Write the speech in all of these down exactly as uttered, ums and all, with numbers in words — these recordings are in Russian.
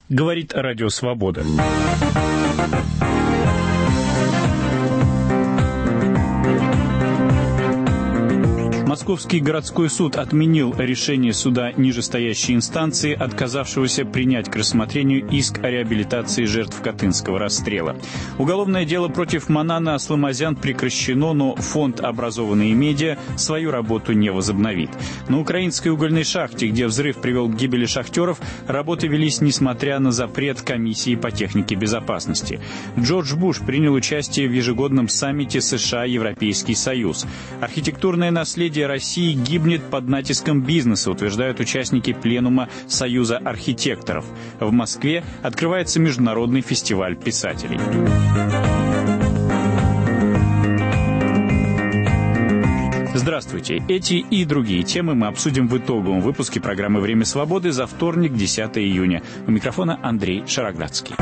Говорит Радио Свобода. Московский городской суд отменил решение суда нижестоящей инстанции, отказавшегося принять к рассмотрению иск о реабилитации жертв Катынского расстрела. Уголовное дело против Мананы Асламазян прекращено, но фонд «Образованные медиа» свою работу не возобновит. На украинской угольной шахте, где взрыв привел к гибели шахтеров, работы велись несмотря на запрет комиссии по технике безопасности. Джордж Буш принял участие в ежегодном саммите США-Европейский Союз. Архитектурное наследие России гибнет под натиском бизнеса, утверждают участники пленума Союза архитекторов. В Москве открывается международный фестиваль писателей. Здравствуйте. Эти и другие темы мы обсудим в итоговом выпуске программы «Время свободы» за вторник, десятого июня. У микрофона Андрей Шароградский.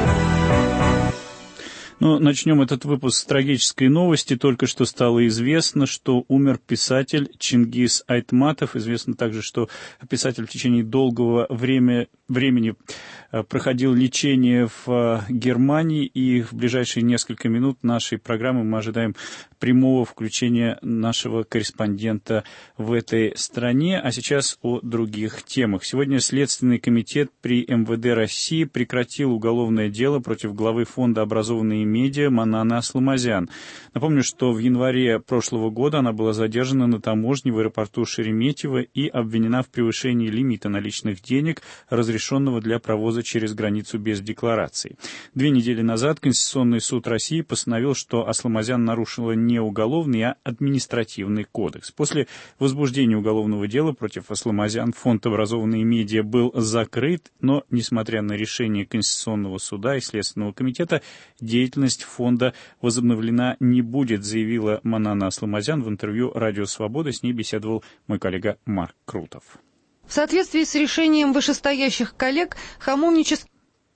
Ну, начнем этот выпуск с трагической новости. Только что стало известно, что умер писатель Чингиз Айтматов. Известно также, что писатель в течение долгого время, времени проходил лечение в Германии. И в ближайшие несколько минут нашей программы мы ожидаем прямого включения нашего корреспондента в этой стране. А сейчас о других темах. Сегодня Следственный комитет при эм вэ дэ России прекратил уголовное дело против главы фонда «Образованные медиа» Мананы Асламазян. Напомню, что в январе прошлого года она была задержана на таможне в аэропорту Шереметьево и обвинена в превышении лимита наличных денег, разрешенного для провоза через границу без декларации. Две недели назад Конституционный суд России постановил, что Асламазян нарушила не уголовный, а административный кодекс. После возбуждения уголовного дела против Асламазян фонд «Образованные медиа» был закрыт, но, несмотря на решение Конституционного суда и Следственного комитета, деятельность фонда возобновлена не будет, заявила Манана Асламазян в интервью «Радио Свобода». С ней беседовал мой коллега Марк Крутов. В соответствии с решением вышестоящих коллег, хамовнический...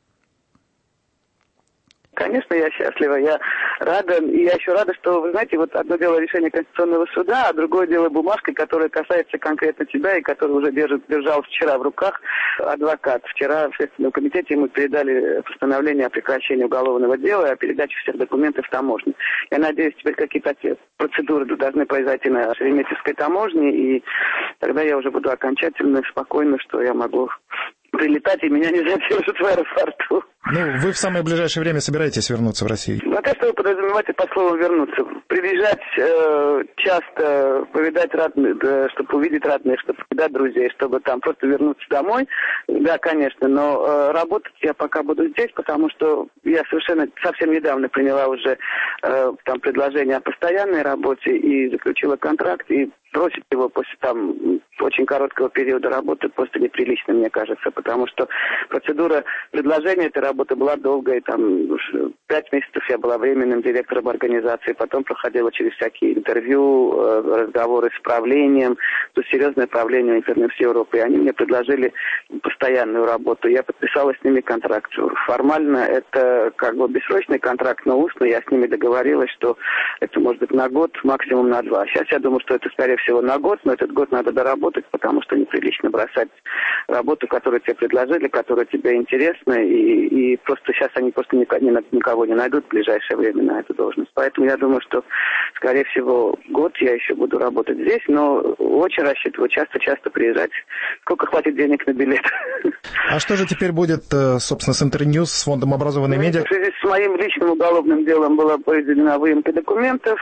Конечно, я счастлива, я рада, и я еще рада, что, вы знаете, вот одно дело решение Конституционного суда, а другое дело бумажка, которая касается конкретно тебя и которую уже держит, держал вчера в руках адвокат. Вчера в Следственном комитете мы передали постановление о прекращении уголовного дела и о передаче всех документов в таможню. Я надеюсь, теперь какие-то процедуры должны произойти на Шереметьевской таможне, и тогда я уже буду окончательно спокойна, что я могу прилетать, и меня не задержат в аэропорту. Ну, вы в самое ближайшее время собираетесь вернуться в Россию? Ну, то, что вы подразумеваете под словом «вернуться». Приезжать э, часто, повидать родных, да, чтобы увидеть родных, чтобы повидать друзей, чтобы там просто вернуться домой. Да, конечно, но э, работать я пока буду здесь, потому что я совершенно совсем недавно приняла уже э, там предложение о постоянной работе и заключила контракт, и бросить его после там очень короткого периода работы просто неприлично, мне кажется, потому что процедура предложения этой работы была долгой, там пять месяцев я была временным директором организации, потом проходила через всякие интервью, разговоры с правлением, то есть серьезное правление Интернет Европы, и они мне предложили постоянную работу. Я подписала с ними контракт. Формально это как бы бессрочный контракт, но устно я с ними договорилась, что это может быть на год, максимум на два. Сейчас я думаю, что это скорее всего на год, но этот год надо доработать, потому что неприлично бросать работу, которую тебе предложили, которая тебе интересна, и, и просто сейчас они просто никого не найдут в ближайшее время на эту должность. Поэтому я думаю, что, скорее всего, год я еще буду работать здесь, но очень рассчитываю часто-часто приезжать. Сколько хватит денег на билет. А что же теперь будет, собственно, с Интерньюз, с фондом «Образованные медиа»? В связи с моим личным уголовным делом была произведена выемка документов.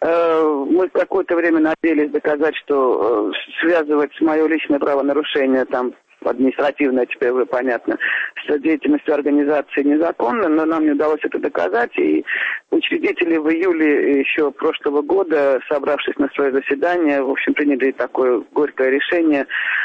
Мы какое-то время надеялись доказать, что связывать мое личное правонарушение там административное, теперь уже понятно, с деятельностью организации незаконно, но нам не удалось это доказать, и учредители в июле еще прошлого года, собравшись на свое заседание, в общем, приняли такое горькое решение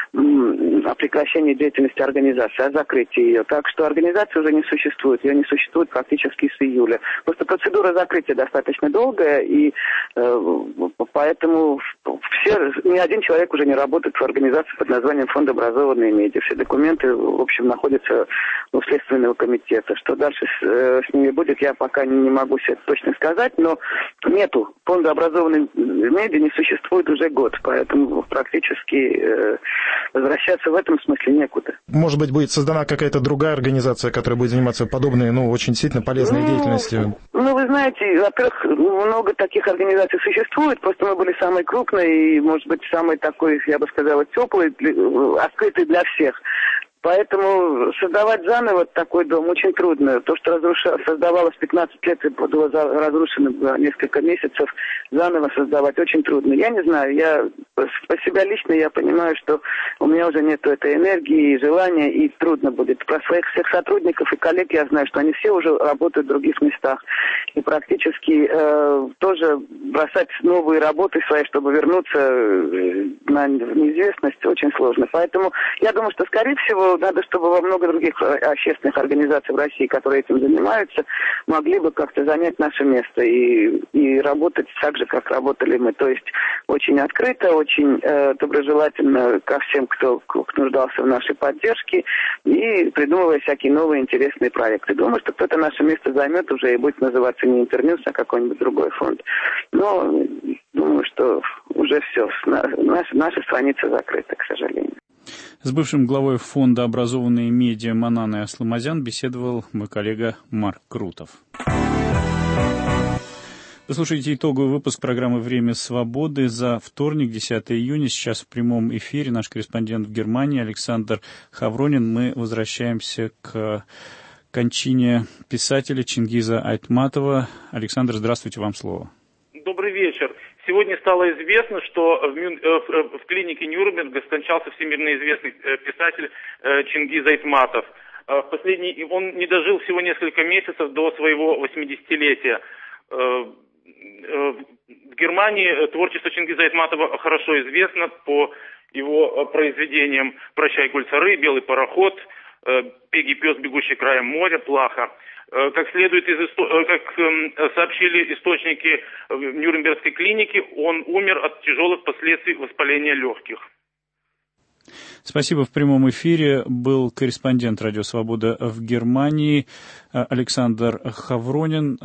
о прекращении деятельности организации, о закрытии ее. Так что организация уже не существует, ее не существует практически с июля. Просто процедура закрытия достаточно долгая, и э, поэтому все, ни один человек уже не работает в организации под названием «Фонд образованные медиа». Все документы, в общем, находятся у Следственного комитета. Что дальше с, э, с ними будет, я пока не, не могу себе точно сказать, но нету. Фонда образованной медиа не существует уже год, поэтому практически э, возвращаться в этом смысле некуда. Может быть, будет создана какая-то другая организация, которая будет заниматься подобной, ну, очень действительно полезной ну, деятельностью? Ну, вы знаете, во-первых, много таких организаций существует, просто мы были самой крупной и, может быть, самой такой, я бы сказала, теплой, открытой для всех. Поэтому создавать заново такой дом очень трудно. То, что разруша... создавалось пятнадцать лет и было разрушено за несколько месяцев, заново создавать очень трудно. Я не знаю, я по себя лично я понимаю, что у меня уже нет этой энергии и желания, и трудно будет. Про своих всех сотрудников и коллег я знаю, что они все уже работают в других местах. И практически э, тоже бросать новые работы свои, чтобы вернуться на неизвестность, очень сложно. Поэтому я думаю, что, скорее всего, надо, чтобы во много других общественных организаций в России, которые этим занимаются, могли бы как-то занять наше место и, и работать так же, как работали мы. То есть очень открыто, очень э, доброжелательно ко всем, кто, кто нуждался в нашей поддержке, и придумывая всякие новые интересные проекты. Думаю, что кто-то наше место займет уже и будет называться не Интерньюз, а какой-нибудь другой фонд. Но думаю, что уже все, наша, наша страница закрыта, к сожалению. С бывшим главой фонда «Образованные медиа» Мананой Асламазян беседовал мой коллега Марк Крутов. Вы слушаете итоговый выпуск программы «Время свободы» за вторник, десятое июня. Сейчас в прямом эфире наш корреспондент в Германии Александр Хавронин. Мы возвращаемся к кончине писателя Чингиза Айтматова. Александр, здравствуйте, вам слово. Добрый вечер. Сегодня стало известно, что в, Мюн... в клинике Нюрнберга скончался всемирно известный писатель Чингиз Айтматов. В последний... Он не дожил всего несколько месяцев до своего восьмидесятилетия. В Германии творчество Чингиза Айтматова хорошо известно по его произведениям «Прощай, Гульцары», «Белый пароход», «Пегий пес, бегущий краем моря», «Плаха». Как следует из как сообщили источники в Нюрнбергской клинике, он умер от тяжелых последствий воспаления легких. Спасибо. В прямом эфире был корреспондент «Радио Свобода» в Германии Александр Хавронин.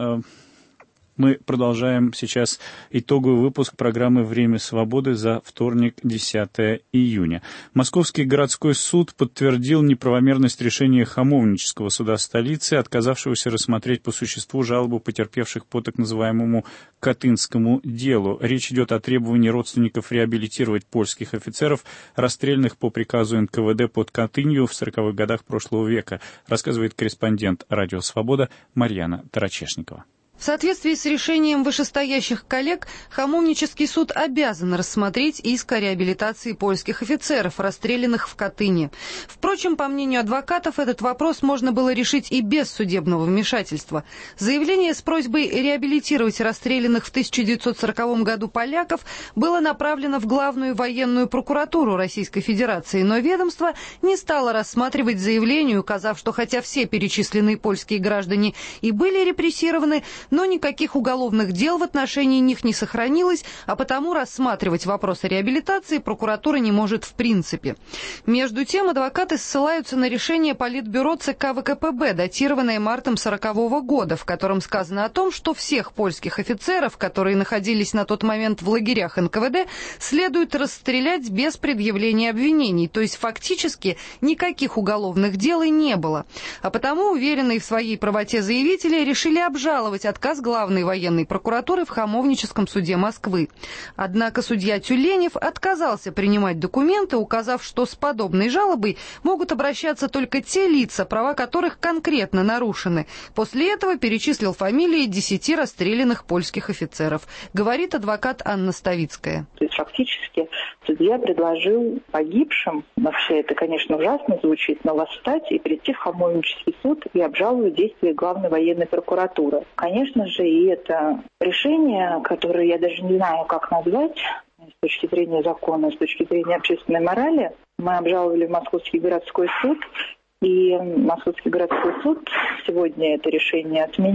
Мы продолжаем сейчас итоговый выпуск программы «Время свободы» за вторник, десятое июня. Московский городской суд подтвердил неправомерность решения Хамовнического суда столицы, отказавшегося рассмотреть по существу жалобу потерпевших по так называемому Катынскому делу. Речь идет о требовании родственников реабилитировать польских офицеров, расстрелянных по приказу эн ка вэ дэ под Катынью в сороковых годах прошлого века, рассказывает корреспондент «Радио Свобода» Марьяна Тарачешникова. В соответствии с решением вышестоящих коллег, Хамовнический суд обязан рассмотреть иск о реабилитации польских офицеров, расстрелянных в Катыни. Впрочем, по мнению адвокатов, этот вопрос можно было решить и без судебного вмешательства. Заявление с просьбой реабилитировать расстрелянных в тысяча девятьсот сороковом году поляков было направлено в Главную военную прокуратуру Российской Федерации, но ведомство не стало рассматривать заявление, указав, что хотя все перечисленные польские граждане и были репрессированы, но никаких уголовных дел в отношении них не сохранилось, а потому рассматривать вопрос о реабилитации прокуратура не может в принципе. Между тем, адвокаты ссылаются на решение Политбюро ЦК вэ ка пэ бэ, датированное мартом сорокового года, в котором сказано о том, что всех польских офицеров, которые находились на тот момент в лагерях эн ка вэ дэ, следует расстрелять без предъявления обвинений, то есть фактически никаких уголовных дел и не было. А потому уверенные в своей правоте заявители решили обжаловать отказ Главной военной прокуратуры в Хамовническом суде Москвы. Однако судья Тюленев отказался принимать документы, указав, что с подобной жалобой могут обращаться только те лица, права которых конкретно нарушены. После этого перечислил фамилии десяти расстрелянных польских офицеров, говорит адвокат Анна Ставицкая. То есть фактически судья предложил погибшим, вообще это, конечно, ужасно звучит, но восстать и прийти в Хамовнический суд и обжаловать действия Главной военной прокуратуры. Конечно же, и это решение, которое я даже не знаю, как назвать с точки зрения закона, с точки зрения общественной морали, мы обжаловали в Московский городской суд, и Московский городской суд сегодня это решение отменил.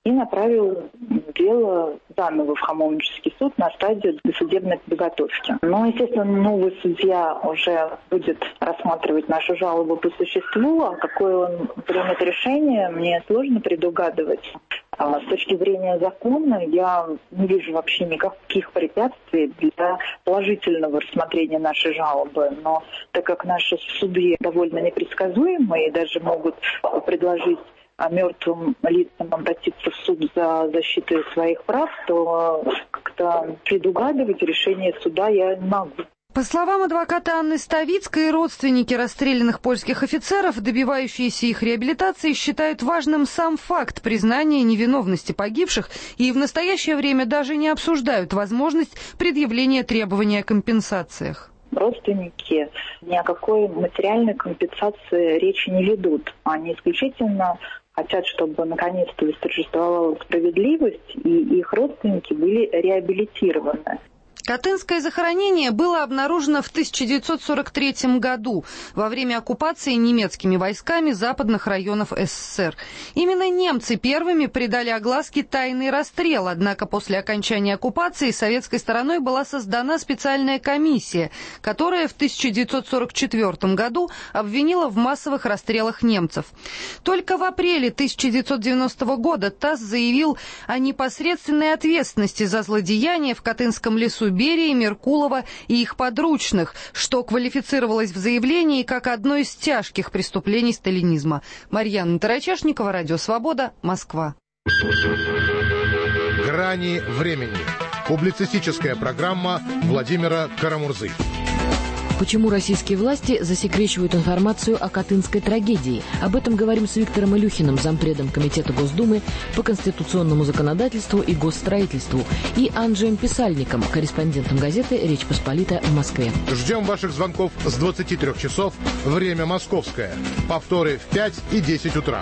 и направил дело заново в Хамовнический суд на стадию досудебной подготовки. Но, естественно, новый судья уже будет рассматривать нашу жалобу по существу, а какое он примет решение, мне сложно предугадывать. А с точки зрения закона я не вижу вообще никаких препятствий для положительного рассмотрения нашей жалобы. Но так как наши суды довольно непредсказуемые и даже могут предложить мертвым лицам обратиться в суд за защитой своих прав, то как-то предугадывать решение суда я не могу. По словам адвоката Анны Ставицкой, родственники расстрелянных польских офицеров, добивающиеся их реабилитации, считают важным сам факт признания невиновности погибших и в настоящее время даже не обсуждают возможность предъявления требования о компенсациях. Родственники ни о какой материальной компенсации речи не ведут. Они исключительно хотят, чтобы наконец-то восторжествовала справедливость и их родственники были реабилитированы. Катынское захоронение было обнаружено в тысяча девятьсот сорок третьем году во время оккупации немецкими войсками западных районов СССР. Именно немцы первыми придали огласке тайный расстрел, однако после окончания оккупации советской стороной была создана специальная комиссия, которая в тысяча девятьсот сорок четвёртом году обвинила в массовых расстрелах немцев. Только в апреле тысяча девятьсот девяностого года ТАСС заявил о непосредственной ответственности за злодеяния в Катынском лесу Берии, Меркулова и их подручных, что квалифицировалось в заявлении как одно из тяжких преступлений сталинизма. Марьяна Тарачешникова, Радио Свобода, Москва. Грани времени. Публицистическая программа Владимира Карамурзы. Почему российские власти засекречивают информацию о катынской трагедии? Об этом говорим с Виктором Илюхиным, зампредом Комитета Госдумы по конституционному законодательству и госстроительству, и Анджеем Писальником, корреспондентом газеты «Речь Посполита» в Москве. Ждем ваших звонков с двадцати трёх часов, время московское. Повторы в пять и десять утра.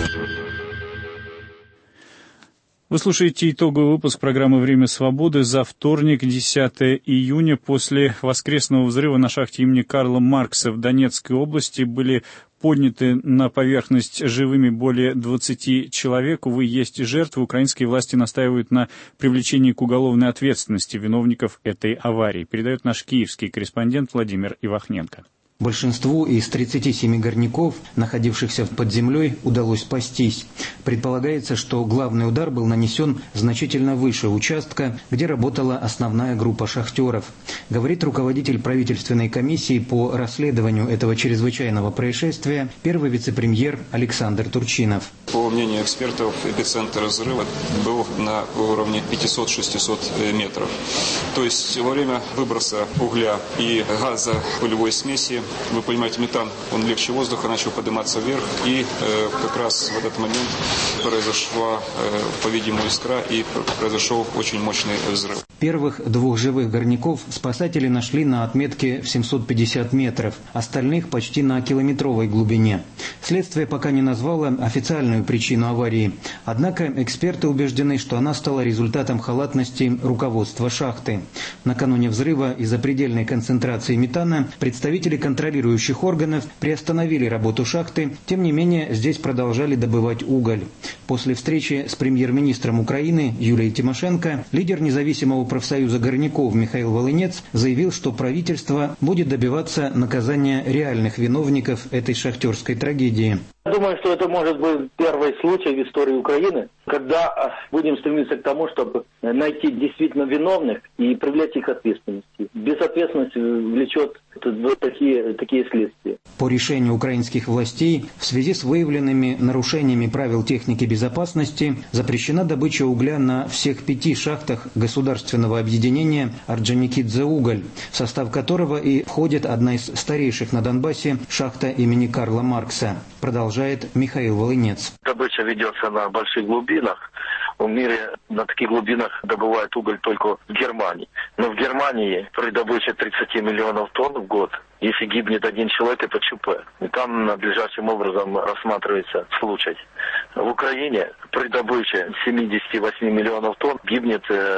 Вы слушаете итоговый выпуск программы «Время свободы» за вторник, десятое июня. После воскресного взрыва на шахте имени Карла Маркса в Донецкой области были подняты на поверхность живыми более двадцати человек. Увы, есть жертвы. Украинские власти настаивают на привлечении к уголовной ответственности виновников этой аварии. Передает наш киевский корреспондент Владимир Ивахненко. Большинству из тридцати семи горняков, находившихся под землей, удалось спастись. Предполагается, что главный удар был нанесен значительно выше участка, где работала основная группа шахтеров. Говорит руководитель правительственной комиссии по расследованию этого чрезвычайного происшествия, первый вице-премьер Александр Турчинов. По мнению экспертов, эпицентр взрыва был на уровне пятисот-шестисот метров. То есть во время выброса угля и газа пылевой смеси, вы понимаете, метан, он легче воздуха, начал подниматься вверх, и э, как раз в этот момент произошла, э, по-видимому, искра, и произошел очень мощный взрыв. Первых двух живых горняков спасатели нашли на отметке в семьсот пятьдесят метров, остальных почти на километровой глубине. Следствие пока не назвало официальную причину аварии, однако эксперты убеждены, что она стала результатом халатности руководства шахты. Накануне взрыва из-за предельной концентрации метана представители контролирующих органов приостановили работу шахты, тем не менее здесь продолжали добывать уголь. После встречи с премьер-министром Украины Юлией Тимошенко лидер независимого профсоюза горняков Михаил Волынец заявил, что правительство будет добиваться наказания реальных виновников этой шахтерской трагедии. Думаю, что это может быть первый случай в истории Украины, когда будем стремиться к тому, чтобы найти действительно виновных и привлечь их к ответственности. Безответственность влечет вот такие, такие следствия. По решению украинских властей, в связи с выявленными нарушениями правил техники безопасности, запрещена добыча угля на всех пяти шахтах государственного объединения «Орджоникидзе-Уголь», в состав которого и входит одна из старейших на Донбассе шахта имени Карла Маркса. Продолжает Михаил Волынец. Добыча ведется на больших глубинах. В мире на таких глубинах добывают уголь только в Германии. Но в Германии при добыче тридцати миллионов тонн в год, если гибнет один человек, это ЧП. И там надлежащим образом рассматривается случай. В Украине при добыче семидесяти восьми миллионов тонн гибнет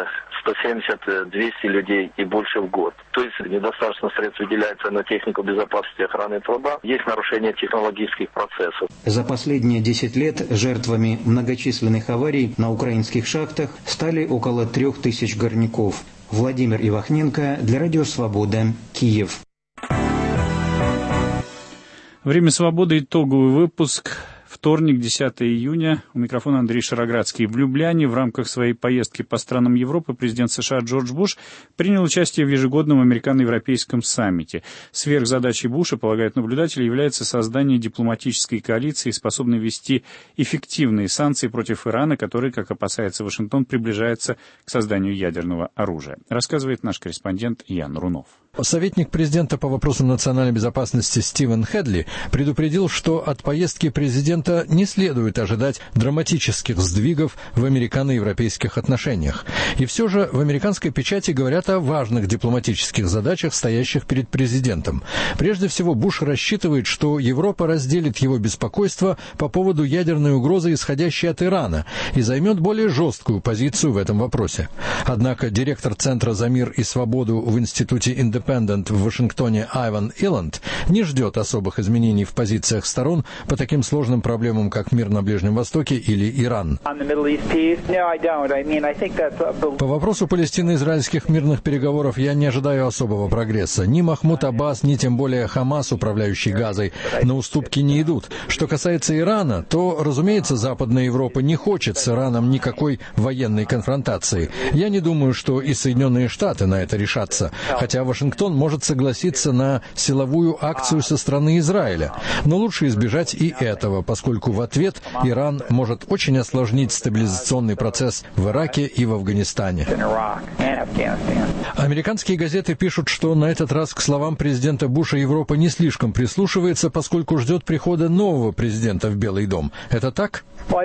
сто семьдесят - двести людей и больше в год. То есть недостаточно средств выделяется на технику безопасности и охраны труда. Есть нарушение технологических процессов. За последние десять лет жертвами многочисленных аварий на украинских шахтах стали около трех тысяч горняков. Владимир Ивахненко для Радио Свобода, Киев. Время свободы. Итоговый выпуск. Вторник, десятого июня. У микрофона Андрей Шароградский. В Люблиане в рамках своей поездки по странам Европы президент США Джордж Буш принял участие в ежегодном американо-европейском саммите. Сверхзадачей Буша, полагают наблюдатели, является создание дипломатической коалиции, способной вести эффективные санкции против Ирана, который, как опасается Вашингтон, приближается к созданию ядерного оружия. Рассказывает наш корреспондент Ян Рунов. Советник президента по вопросам национальной безопасности Стивен Хедли предупредил, что от поездки президента не следует ожидать драматических сдвигов в американо-европейских отношениях. И все же в американской печати говорят о важных дипломатических задачах, стоящих перед президентом. Прежде всего, Буш рассчитывает, что Европа разделит его беспокойство по поводу ядерной угрозы, исходящей от Ирана, и займет более жесткую позицию в этом вопросе. Однако директор Центра за мир и свободу в Институте Индепендент в Вашингтоне Айван Иланд не ждет особых изменений в позициях сторон по таким сложным проблемам, как мир на Ближнем Востоке или Иран. По вопросу палестино-израильских мирных переговоров я не ожидаю особого прогресса. Ни Махмуд Аббас, ни тем более Хамас, управляющий Газой, на уступки не идут. Что касается Ирана, то, разумеется, Западная Европа не хочет с Ираном никакой военной конфронтации. Я не думаю, что и Соединенные Штаты на это решатся, хотя Вашингтон может согласиться на силовую акцию со стороны Израиля. Но лучше избежать и этого, поскольку в ответ Иран может очень осложнить стабилизационный процесс в Ираке и в Афганистане. Американские газеты пишут, что на этот раз к словам президента Буша Европа не слишком прислушивается, поскольку ждет прихода нового президента в Белый дом. Это так?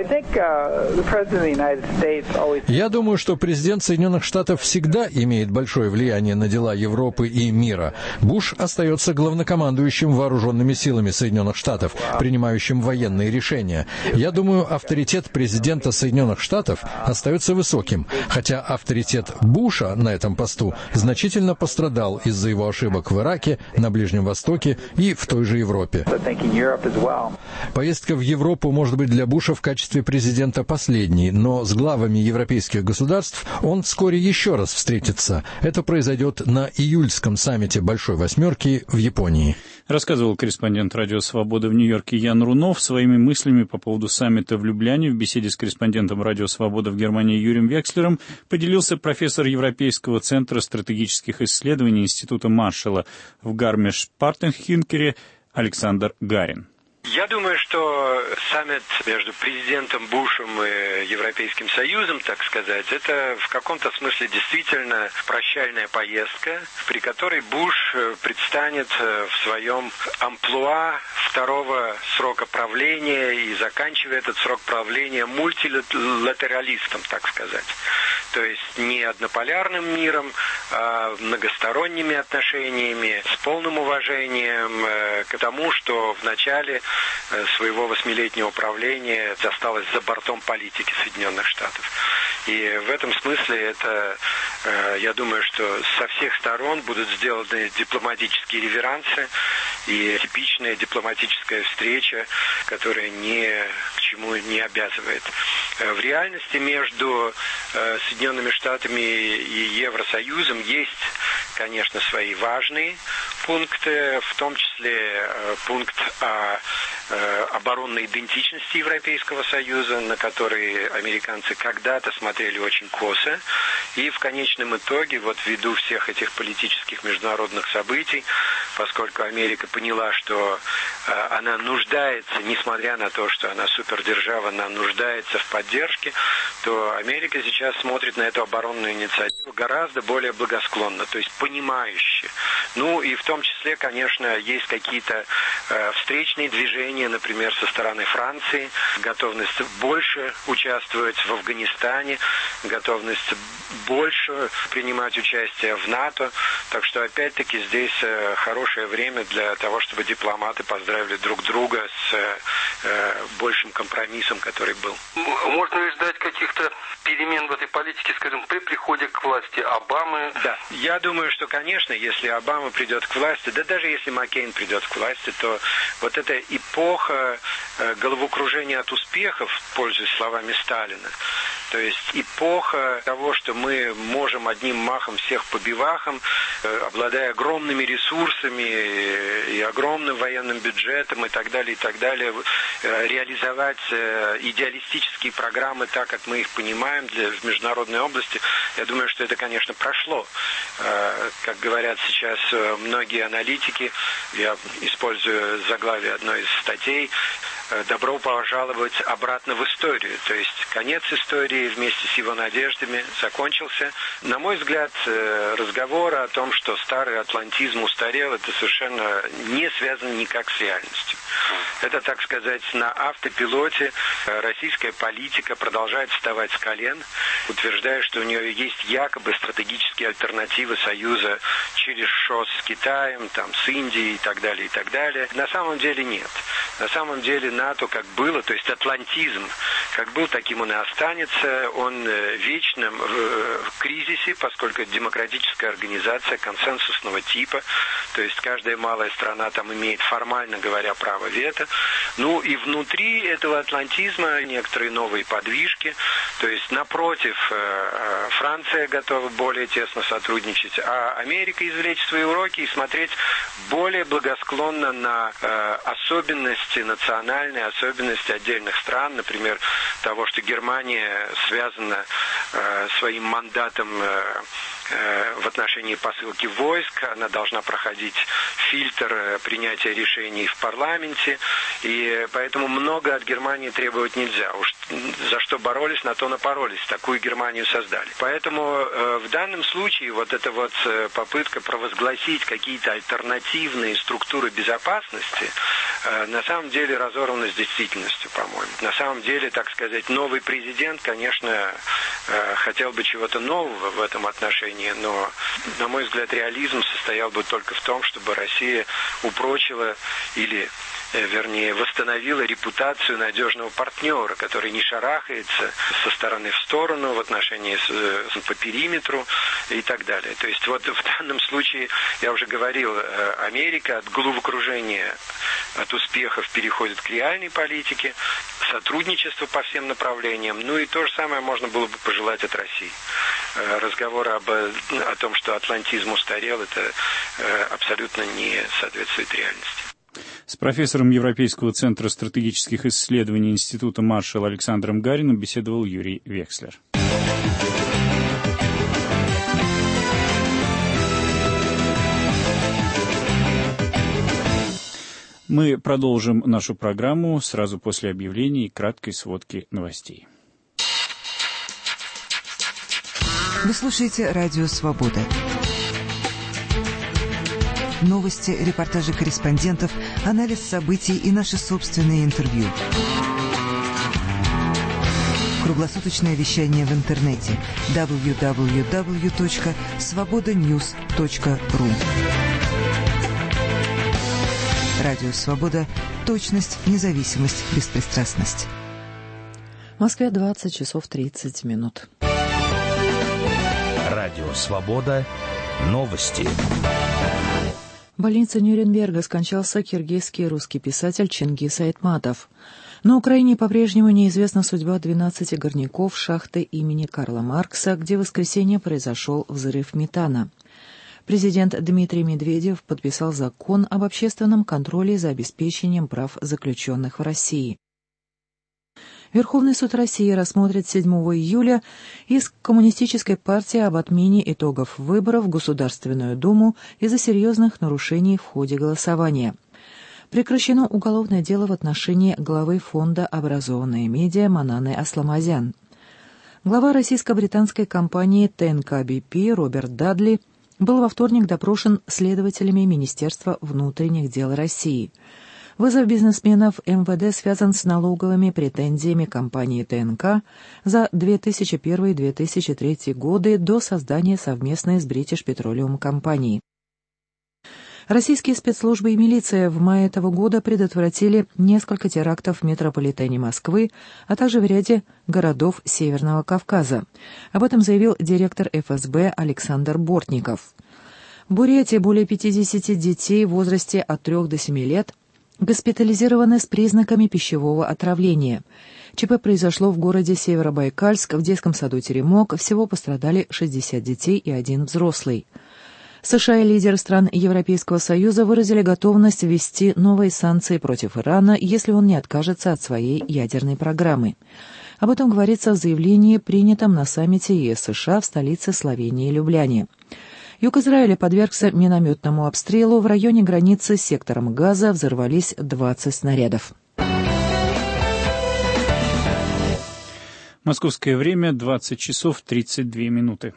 Я думаю, что президент Соединенных Штатов всегда имеет большое влияние на дела Европы и мира. Буш остается главнокомандующим вооруженными силами Соединенных Штатов, принимающим военные решения. Я думаю, авторитет президента Соединенных Штатов остается высоким, хотя авторитет Буша на этом посту значительно пострадал из-за его ошибок в Ираке, на Ближнем Востоке и в той же Европе. Поездка в Европу может быть для Буша в качестве президента последней, но с главами европейских государств он вскоре еще раз встретится. Это произойдет на июльском саммите Большой Восьмерки в Японии. Рассказывал корреспондент Радио Свобода в Нью-Йорке Ян Рунов. Своими мыслями по поводу саммита в Любляне в беседе с корреспондентом Радио Свобода в Германии Юрием Векслером поделился профессор Европейского центра стратегических исследований Института Маршалла в Гармиш-Партенхинкере Александр Гарин. Я думаю, что саммит между президентом Бушем и Европейским Союзом, так сказать, это в каком-то смысле действительно прощальная поездка, при которой Буш предстанет в своем амплуа второго срока правления и заканчивая этот срок правления мультилатералистом, так сказать. То есть не однополярным миром, а многосторонними отношениями, с полным уважением к тому, что в начале своего восьмилетнего правления осталось за бортом политики Соединенных Штатов. И в этом смысле это, я думаю, что со всех сторон будут сделаны дипломатические реверансы и типичная дипломатическая встреча, которая ни к чему не обязывает. В реальности между Соединенными Штатами и Евросоюзом есть, конечно, свои важные пункты, в том числе пункт о оборонной идентичности Европейского Союза, на который американцы когда-то смотрели очень косо. И в конечном итоге, вот ввиду всех этих политических международных событий, поскольку Америка поняла, что она нуждается, несмотря на то, что она супердержава, она нуждается в поддержке, то Америка сейчас смотрит на эту оборонную инициативу гораздо более благосклонно, то есть понимающе. Ну и в том числе, конечно, есть какие-то э, встречные движения, например, со стороны Франции, готовность больше участвовать в Афганистане, готовность больше принимать участие в НАТО. Так что, опять-таки, здесь э, хорошее время для того, чтобы дипломаты поздравили друг друга с э, большим компромиссом, который был. Можно ли ждать каких-то перемен в этой политике, скажем, при приходе к власти Обамы? Да, я думаю, что, конечно, если Обама придет к власти, да даже если Маккейн придет к власти, то вот эта эпоха э, головокружения от успехов, пользуясь словами Сталина, то есть эпоха того, что мы можем одним махом всех по бивахам, э, обладая огромными ресурсами и, и огромным военным бюджетом и так далее, и так далее, э, реализовать э, идеалистические программы так, как мы их понимаем для, в международной области, я думаю, что это, конечно, прошло. Э, как говорят сейчас э, многие аналитики, я использую заглавие одной из статей, добро пожаловать обратно в историю. То есть конец истории вместе с его надеждами закончился. На мой взгляд, разговор о том, что старый атлантизм устарел, это совершенно не связано никак с реальностью. Это, так сказать, на автопилоте российская политика продолжает вставать с колен, утверждая, что у нее есть якобы стратегические альтернативы союза через ШОС с Китаем, там, с Индией и так далее, и так далее. На самом деле нет. На самом деле НАТО как было, то есть атлантизм, как был, таким он и останется. Он вечно в кризисе, поскольку это демократическая организация консенсусного типа. То есть каждая малая страна там имеет, формально говоря, право вето. Ну и внутри этого атлантизма некоторые новые подвижки. То есть напротив, Франция готова более тесно сотрудничать, а Америка извлечь свои уроки и смотреть более благосклонно на особенности, национальные особенности отдельных стран, например, того, что Германия связана э, своим мандатом э, э, в отношении посылки войск, она должна проходить фильтр э, принятия решений в парламенте, и поэтому много от Германии требовать нельзя. Уж за что боролись, на то напоролись, такую Германию создали. Поэтому э, в данном случае вот эта вот э, попытка провозгласить какие-то альтернативные структуры безопасности э, на самом деле разорвана с действительностью, по-моему. На самом деле, так сказать, новый президент, конечно, э, хотел бы чего-то нового в этом отношении, но, на мой взгляд, реализм состоял бы только в том, чтобы Россия упрочила или вернее, восстановила репутацию надежного партнера, который не шарахается со стороны в сторону в отношении с, по периметру и так далее. То есть вот в данном случае, я уже говорил, Америка от головокружения, от успехов переходит к реальной политике, сотрудничество по всем направлениям, ну и то же самое можно было бы пожелать от России. Разговор об, о том, что атлантизм устарел, это абсолютно не соответствует реальности. С профессором Европейского центра стратегических исследований Института Маршалла Александром Гариным беседовал Юрий Векслер. Мы продолжим нашу программу сразу после объявлений и краткой сводки новостей. Вы слушаете «Радио Свобода». Новости, репортажи корреспондентов, анализ событий и наши собственные интервью. Круглосуточное вещание в интернете дабл ю дабл ю дабл ю точка свобода ньюс точка ру. Радио «Свобода». Точность, независимость, беспристрастность. В Москве двадцать часов тридцать минут. Радио «Свобода». Новости. В больнице Нюрнберга скончался киргизский русский писатель Чингис Айтматов. На Украине по-прежнему неизвестна судьба двенадцати горняков шахты имени Карла Маркса, где в воскресенье произошел взрыв метана. Президент Дмитрий Медведев подписал закон об общественном контроле за обеспечением прав заключенных в России. Верховный суд России рассмотрит седьмого июля иск Коммунистической партии об отмене итогов выборов в Государственную Думу из-за серьезных нарушений в ходе голосования. Прекращено уголовное дело в отношении главы фонда «Образованные медиа» Мананы Асламазян. Глава российско-британской компании ТНК-би пи Роберт Дадли был во вторник допрошен следователями Министерства внутренних дел России. Вызов бизнесменов эм вэ дэ связан с налоговыми претензиями компании ТНК за две тысячи первый — две тысячи третий годы до создания совместной с British Petroleum компании. Российские спецслужбы и милиция в мае этого года предотвратили несколько терактов в метрополитене Москвы, а также в ряде городов Северного Кавказа. Об этом заявил директор эф эс бэ Александр Бортников. В Бурятии более пятидесяти детей в возрасте от трёх до семи лет госпитализированы с признаками пищевого отравления. ЧП произошло в городе Северобайкальск, в детском саду «Теремок». Всего пострадали шестьдесят детей и один взрослый. США и лидеры стран Европейского Союза выразили готовность ввести новые санкции против Ирана, если он не откажется от своей ядерной программы. Об этом говорится в заявлении, принятом на саммите ЕС США в столице Словении Любляне. Юг Израиля подвергся минометному обстрелу. В районе границы с сектором Газа взорвались двадцать снарядов. Московское время двадцать часов тридцать две минуты.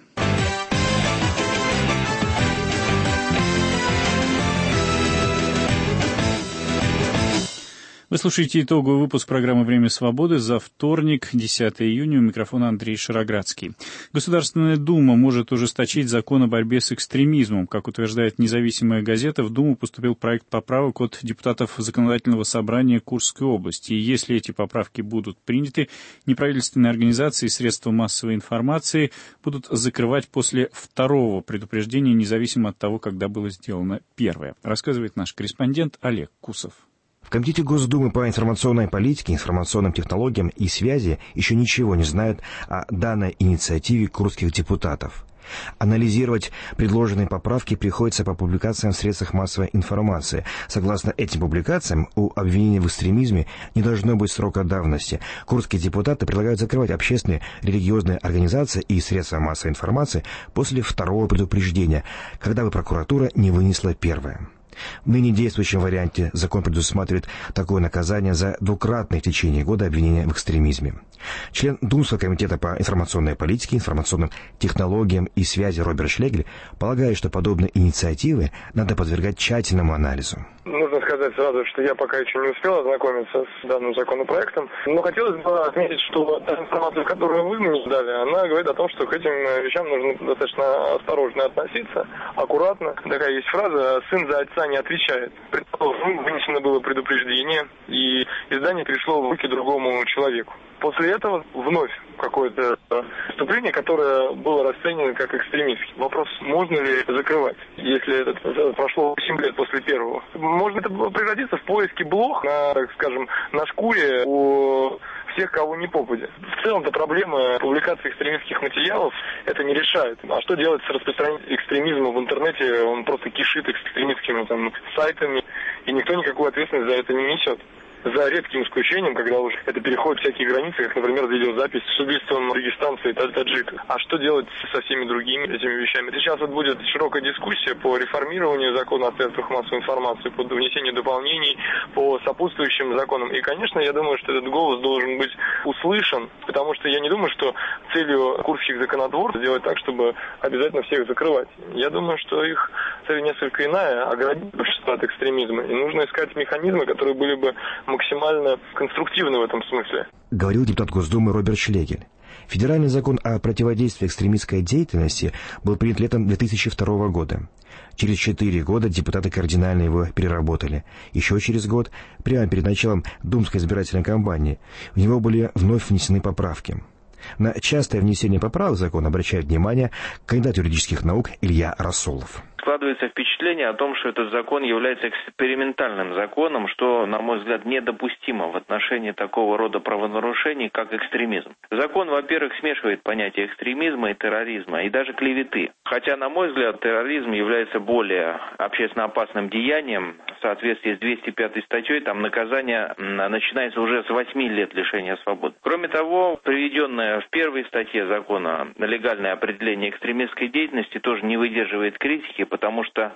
Вы слушаете итоговый выпуск программы «Время свободы» за вторник, десятого июня. У микрофона Андрей Шароградский. Государственная Дума может ужесточить закон о борьбе с экстремизмом. Как утверждает независимая газета, в Думу поступил проект поправок от депутатов Законодательного собрания Курской области. И если эти поправки будут приняты, неправительственные организации и средства массовой информации будут закрывать после второго предупреждения, независимо от того, когда было сделано первое. Рассказывает наш корреспондент Олег Кусов. В Комитете Госдумы по информационной политике, информационным технологиям и связи еще ничего не знают о данной инициативе курских депутатов. Анализировать предложенные поправки приходится по публикациям в средствах массовой информации. Согласно этим публикациям, у обвинения в экстремизме не должно быть срока давности. Курские депутаты предлагают закрывать общественные религиозные организации и средства массовой информации после второго предупреждения, когда бы прокуратура не вынесла первое. В ныне действующем варианте закон предусматривает такое наказание за двукратное в течение года обвинение в экстремизме. Член Думского комитета по информационной политике, информационным технологиям и связи Роберт Шлегель полагает, что подобные инициативы надо подвергать тщательному анализу. Нужно сказать сразу, что я пока еще не успел ознакомиться с данным законопроектом, но хотелось бы отметить, что та информация, которую вы мне дали, она говорит о том, что к этим вещам нужно достаточно осторожно относиться, аккуратно. Такая есть фраза «сын за отца не отвечает». Предположим, вынесено было предупреждение, и издание перешло в руки другому человеку. После этого вновь какое-то выступление, которое было расценено как экстремистское. Вопрос, можно ли закрывать, если это прошло семь лет после первого. Можно это превратиться в поиски блох, на, так скажем, на шкуре у всех, кого не попадет. В целом-то проблема публикации экстремистских материалов это не решает. А что делать с распространением экстремизма в интернете? Он просто кишит экстремистскими там, сайтами, и никто никакую ответственность за это не несет. За редким исключением, когда уже это переходит всякие границы, как, например, видеозапись с убийством дагестанца и таджика. А что делать со всеми другими этими вещами? Сейчас вот будет широкая дискуссия по реформированию закона о средствах массовой информации, по внесению дополнений, по сопутствующим законам. И, конечно, я думаю, что этот голос должен быть услышан, потому что я не думаю, что целью курских законотворцев сделать так, чтобы обязательно всех закрывать. Я думаю, что их цель несколько иная, оградить большинство от экстремизма. И нужно искать механизмы, которые были бы максимально конструктивны в этом смысле. Говорил депутат Госдумы Роберт Шлегель. Федеральный закон о противодействии экстремистской деятельности был принят летом две тысячи второго года. Через четыре года депутаты кардинально его переработали. Еще через год, прямо перед началом думской избирательной кампании, в него были вновь внесены поправки. На частое внесение поправок в закон обращает внимание кандидат юридических наук Илья Рассолов. Складывается впечатление о том, что этот закон является экспериментальным законом, что, на мой взгляд, недопустимо в отношении такого рода правонарушений, как экстремизм. Закон, во-первых, смешивает понятие экстремизма и терроризма, и даже клеветы. Хотя, на мой взгляд, терроризм является более общественно опасным деянием. В соответствии с двести пятой статьей, там наказание начинается уже с восьми лет лишения свободы. Кроме того, приведенное в первой статье закона легальное определение экстремистской деятельности тоже не выдерживает критики, потому что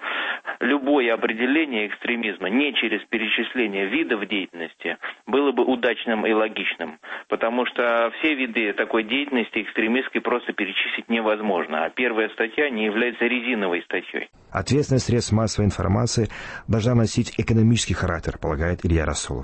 любое определение экстремизма не через перечисление видов деятельности было бы удачным и логичным, потому что все виды такой деятельности экстремистской просто перечислить невозможно, а первая статья не является резиновой статьей. Ответственность средств массовой информации должна носить экономический характер, полагает Илья Рассолов.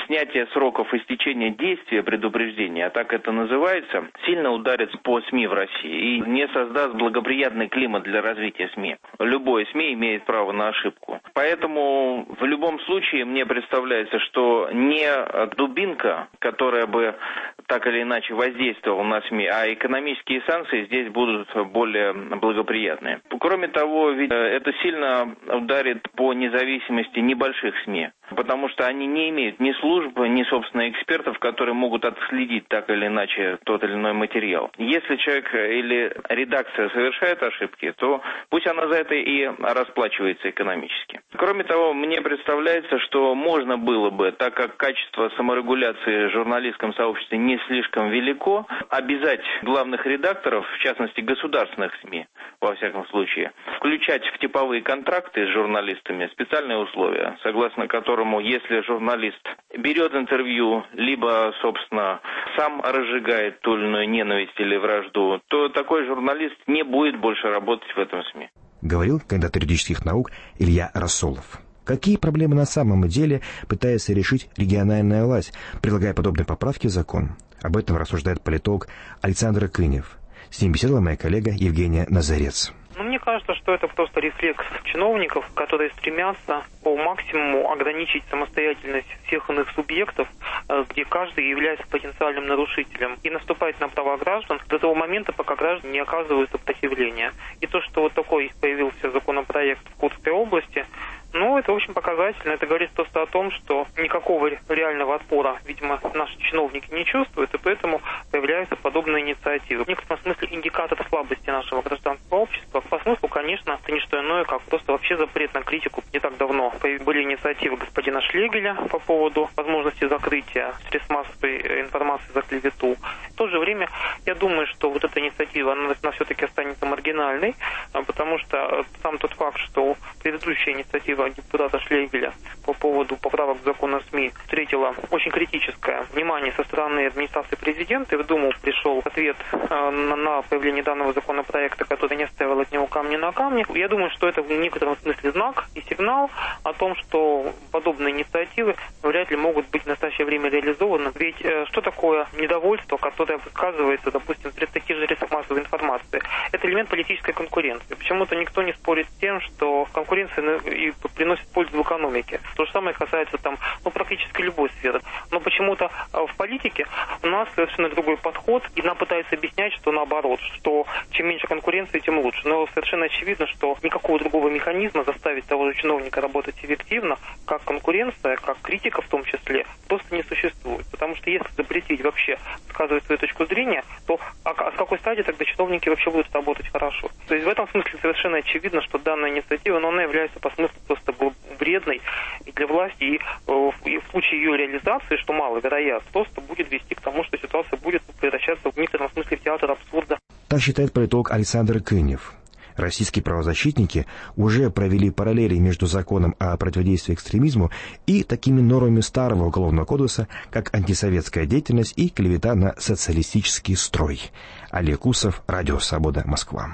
снятие сроков истечения действия предупреждения, а так это называется, сильно ударит по СМИ в России и не создаст благоприятный климат для развития СМИ. Любой СМИ имеет право на ошибку. Поэтому в любом случае мне представляется, что не дубинка, которая бы так или иначе воздействовала на СМИ, а экономические санкции здесь будут более благоприятные. Кроме того, ведь это сильно ударит по независимости небольших СМИ, потому что они не имеют ни служб, ни, собственно, экспертов, которые могут отследить так или иначе тот или иной материал. Если человек или редакция совершает ошибки, то пусть она за это и расплачивается экономически. Кроме того, мне представляется, что можно было бы, так как качество саморегуляции в журналистском сообществе не слишком велико, обязать главных редакторов, в частности государственных СМИ, во всяком случае, включать в типовые контракты с журналистами специальные условия, согласно которому, если журналист берет интервью, либо, собственно, сам разжигает ту или иную ненависть или вражду, то такой журналист не будет больше работать в этом СМИ. Говорил кандидат юридических наук Илья Рассолов. Какие проблемы на самом деле пытается решить региональная власть, предлагая подобные поправки в закон? Об этом рассуждает политолог Александр Кынев. С ним беседовала моя коллега Евгения Назарец. Ну, мне кажется, что это просто рефлекс чиновников, которые стремятся по максимуму ограничить самостоятельность всех иных субъектов, где каждый является потенциальным нарушителем, и наступать на права граждан до того момента, пока граждане не оказывают сопротивления. И то, что вот такой появился законопроект в Курской области, ну, это очень показательно. Это говорит просто о том, что никакого реального отпора, видимо, наши чиновники не чувствуют, и поэтому появляются подобные инициативы. В некотором смысле индикатор слабости нашего гражданского общества. По смыслу, конечно, это не что иное, как просто вообще запрет на критику. Не так давно были инициативы господина Шлегеля по поводу возможности закрытия средств массовой информации за клевету. В то же время, я думаю, что вот эта инициатива, она, она все-таки останется маргинальной, потому что сам тот факт, что предыдущая инициатива депутата Шлегеля по поводу поправок в закон о СМИ встретила очень критическое внимание со стороны администрации президента, и в Думу пришел ответ э, на, на появление данного законопроекта, который не оставил от него камня на камне. Я думаю, что это в некотором смысле знак и сигнал о том, что подобные инициативы вряд ли могут быть в настоящее время реализованы. Ведь э, что такое недовольство, которое высказывается, допустим, при таких же средствах массовой информации? Это элемент политической конкуренции. Почему-то никто не спорит с тем, что конкуренция и приносит пользу в экономике. То же самое касается там, ну, практически любой сферы. Но почему-то в политике у нас совершенно другой подход, и нам пытаются объяснять, что наоборот, что чем меньше конкуренции, тем лучше. Но совершенно очевидно, что никакого другого механизма заставить того же чиновника работать эффективно, как конкуренция, как критика в том числе, просто не существует. Потому что если запретить вообще сказывать свою точку зрения, то а, а с какой стадии тогда чиновники вообще будут работать хорошо? То есть в этом смысле совершенно очевидно, что данная инициатива, но она является по смыслу просто вредной и для власти, и, и в случае ее реализации, что маловероятно, просто будет вести к тому, что ситуация будет превращаться в некотором смысле в театр абсурда. Так считает политолог Александр Кынев. Российские правозащитники уже провели параллели между законом о противодействии экстремизму и такими нормами старого уголовного кодекса, как антисоветская деятельность и клевета на социалистический строй. Олег Усов, Радио Свобода, Москва.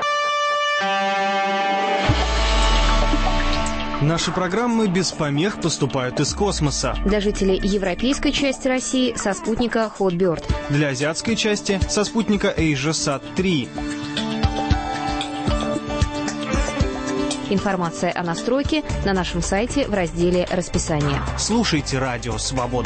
Наши программы без помех поступают из космоса. Для жителей европейской части России со спутника Hotbird. Для азиатской части со спутника AsiaSat три. Информация о настройке на нашем сайте в разделе «Расписание». Слушайте Радио Свобода.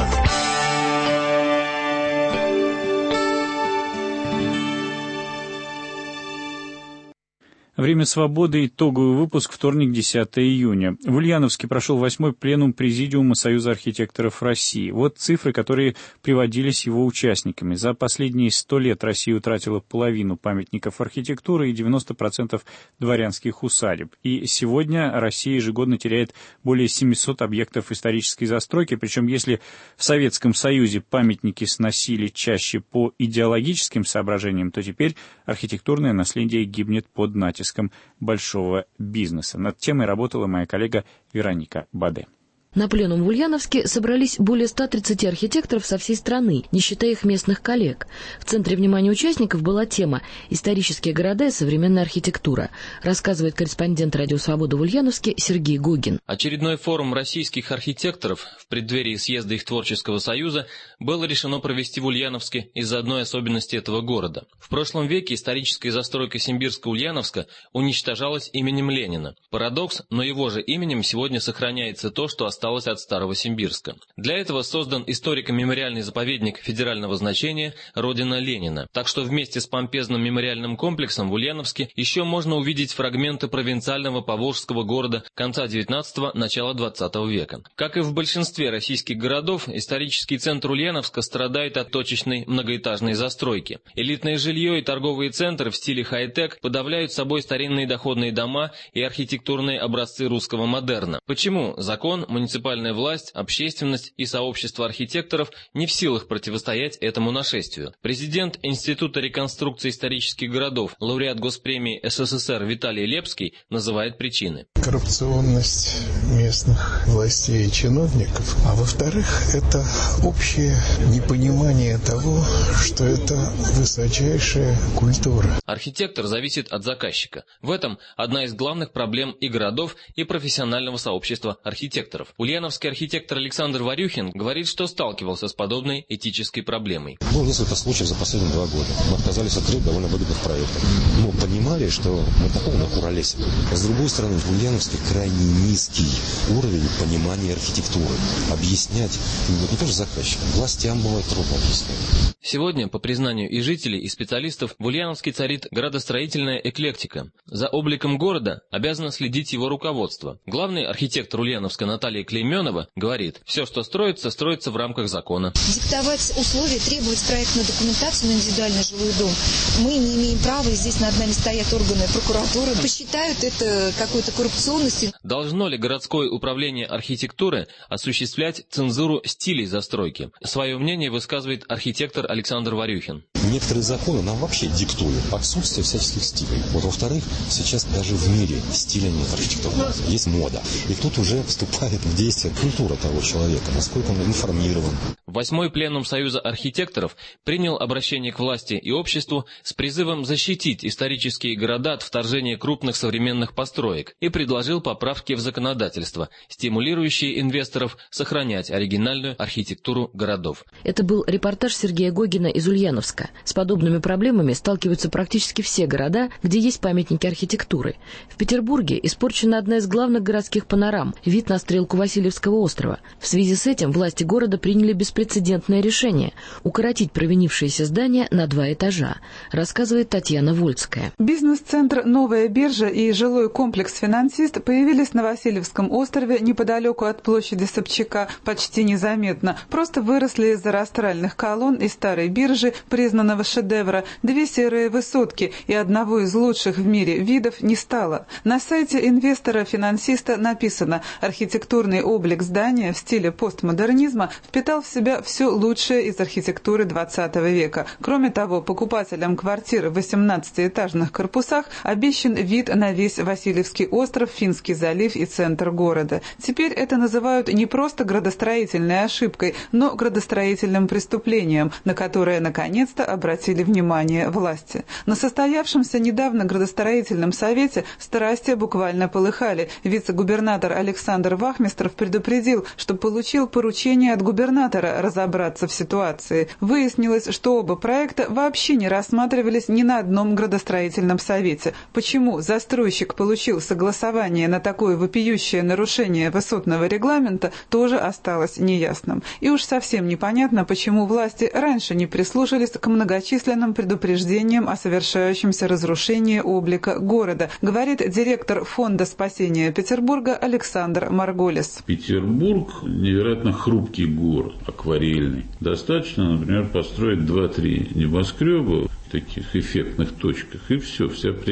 Время свободы. Итоговый выпуск. Вторник, десятое июня. В Ульяновске прошел восьмой пленум Президиума Союза архитекторов России. Вот цифры, которые приводились его участниками. За последние сто лет Россия утратила половину памятников архитектуры и девяносто процентов дворянских усадеб. И сегодня Россия ежегодно теряет более семисот объектов исторической застройки. Причем, если в Советском Союзе памятники сносили чаще по идеологическим соображениям, то теперь архитектурное наследие гибнет под натиском большого бизнеса. Над темой работала моя коллега Вероника Баде. На пленум в Ульяновске собрались более ста тридцати архитекторов со всей страны, не считая их местных коллег. В центре внимания участников была тема «Исторические города и современная архитектура», рассказывает корреспондент «Радио Свобода» в Ульяновске Сергей Гогин. Очередной форум российских архитекторов в преддверии съезда их творческого союза было решено провести в Ульяновске из-за одной особенности этого города. В прошлом веке историческая застройка Симбирска-Ульяновска уничтожалась именем Ленина. Парадокс, но его же именем сегодня сохраняется то, что осталось от старого Симбирска. Для этого создан историко-мемориальный заповедник федерального значения «Родина Ленина». Так что вместе с помпезным мемориальным комплексом в Ульяновске еще можно увидеть фрагменты провинциального поволжского города конца девятнадцатого – начала двадцатого века. Как и в большинстве российских городов, исторический центр Ульяновска страдает от точечной многоэтажной застройки. Элитное жилье и торговые центры в стиле хай-тек подавляют собой старинные доходные дома и архитектурные образцы русского модерна. Почему закон, муниципальная власть, общественность и сообщество архитекторов не в силах противостоять этому нашествию? Президент Института реконструкции исторических городов, лауреат Госпремии СССР Виталий Лепский называет причины. Коррупционность местных властей и чиновников, а во-вторых, это общее непонимание того, что это высочайшая культура. Архитектор зависит от заказчика. В этом одна из главных проблем и городов, и профессионального сообщества архитекторов. Ульяновский архитектор Александр Варюхин говорит, что сталкивался с подобной этической проблемой. Было несколько случаев за последние два года. Мы отказались от трех довольно выгодных проектов. Но понимали, что мы такого накуролесим. С другой стороны, в Ульяновске крайне низкий уровень понимания архитектуры. Объяснять вот не только заказчикам, властям бывает трудно объяснять. Сегодня, по признанию и жителей, и специалистов, в Ульяновске царит градостроительная эклектика. За обликом города обязано следить его руководство. Главный архитектор Ульяновска Наталья Клейменова говорит, все, что строится, строится в рамках закона. Диктовать условия, требовать проектную документацию на индивидуальный жилой дом мы не имеем права, и здесь над нами стоят органы прокуратуры, посчитают это какой-то коррупционностью. Должно ли городское управление архитектуры осуществлять цензуру стилей застройки? Свое мнение высказывает архитектор Александр Варюхин. Некоторые законы нам вообще диктуют отсутствие всяческих стилей. Вот, во-вторых, сейчас даже в мире стиля нет архитектурного. Есть мода. И тут уже вступает в действие культура того человека, насколько он информирован. Восьмой пленум Союза архитекторов принял обращение к власти и обществу с призывом защитить исторические города от вторжения крупных современных построек и предложил поправки в законодательство, стимулирующие инвесторов сохранять оригинальную архитектуру городов. Это был репортаж Сергея Гогина из Ульяновска. С подобными проблемами сталкиваются практически все города, где есть памятники архитектуры. В Петербурге испорчена одна из главных городских панорам – вид на стрелку Васильевского острова. В связи с этим власти города приняли беспрецедентное решение – укоротить провинившиеся здания на два этажа, рассказывает Татьяна Вольская. Бизнес-центр «Новая биржа» и жилой комплекс «Финансист» появились на Васильевском острове неподалеку от площади Собчака почти незаметно. Просто выросли из-за растральных колонн и старой биржи, признанного шедевра, две серые высотки, и одного из лучших в мире видов не стало. На сайте инвестора-финансиста написано: архитектурный облик здания в стиле постмодернизма впитал в себя все лучшее из архитектуры двадцатого века. Кроме того, покупателям квартир в восемнадцатиэтажных корпусах обещан вид на весь Васильевский остров, Финский залив и центр города. Теперь это называют не просто градостроительной ошибкой, но градостроительным преступлением, на которое наконец-то обратили внимание власти. На состоявшемся недавно градостроительном совете страсти буквально полыхали. Вице-губернатор Александр Вахмистров предупредил, что получил поручение от губернатора разобраться в ситуации. Выяснилось, что оба проекта вообще не рассматривались ни на одном градостроительном совете. Почему застройщик получил согласование на такое вопиющее нарушение высотного регламента, тоже осталось неясным. И уж совсем непонятно, почему власти раньше не прислушались к многочисленным предупреждениям о совершающемся разрушении облика города, говорит директор Фонда спасения Петербурга Александр Марголис. Петербург невероятно хрупкий город, акварельный. Достаточно, например, построить два-три небоскреба в таких эффектных точках, и все, вся прелесть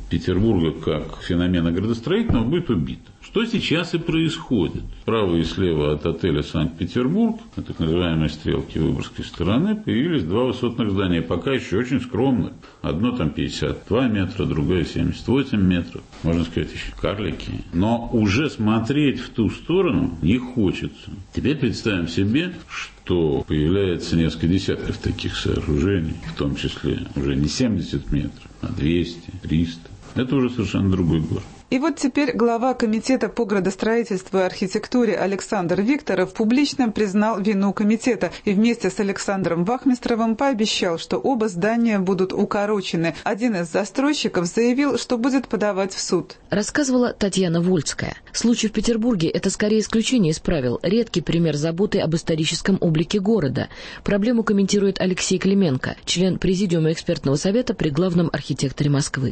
Петербурга как феномена градостроительного будет убита. Что сейчас и происходит. Справа и слева от отеля «Санкт-Петербург», на так называемой стрелке Выборгской стороны, появились два высотных здания, пока еще очень скромных. Одно там пятьдесят два метра, другое семьдесят восемь метров. Можно сказать, еще карлики. Но уже смотреть в ту сторону не хочется. Теперь представим себе, что появляется несколько десятков таких сооружений, в том числе уже не семьдесят метров, а двести, триста. Это уже совершенно другой город. И вот теперь глава Комитета по градостроительству и архитектуре Александр Викторов публично признал вину комитета и вместе с Александром Вахмистровым пообещал, что оба здания будут укорочены. Один из застройщиков заявил, что будет подавать в суд. Рассказывала Татьяна Вольская. Случай в Петербурге – это скорее исключение из правил, редкий пример заботы об историческом облике города. Проблему комментирует Алексей Клименко, член Президиума экспертного совета при главном архитекторе Москвы.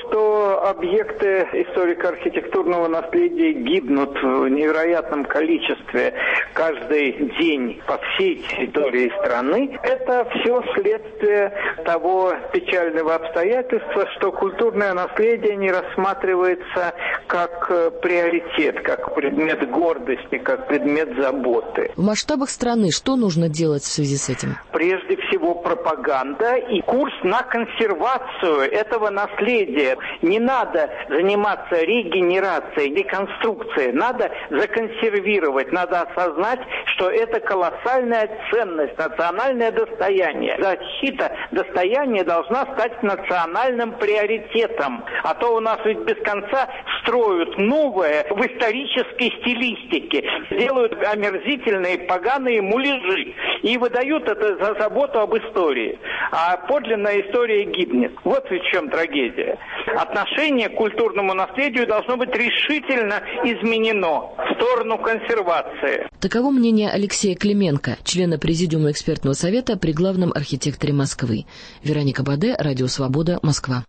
Объекты историко-архитектурного наследия гибнут в невероятном количестве каждый день по всей территории страны. Это все следствие того печального обстоятельства, что культурное наследие не рассматривается как приоритет, как предмет гордости, как предмет заботы. В масштабах страны что нужно делать в связи с этим? Прежде всего пропаганда и курс на консервацию этого наследия. Не надо заниматься регенерацией, реконструкцией. Надо законсервировать, надо осознать, что это колоссальная ценность, национальное достояние. Защита достояния должна стать национальным приоритетом. А то у нас ведь без конца строят новое в исторической стилистике, делают омерзительные поганые муляжи и выдают это за заботу об истории. А подлинная история гибнет. Вот в чем трагедия. Отношение к культурному наследию должно быть решительно изменено в сторону консервации. Таково мнение Алексея Клименко, члена Президиума экспертного совета при главном архитекторе Москвы. Вероника Баде, Радио Свобода, Москва.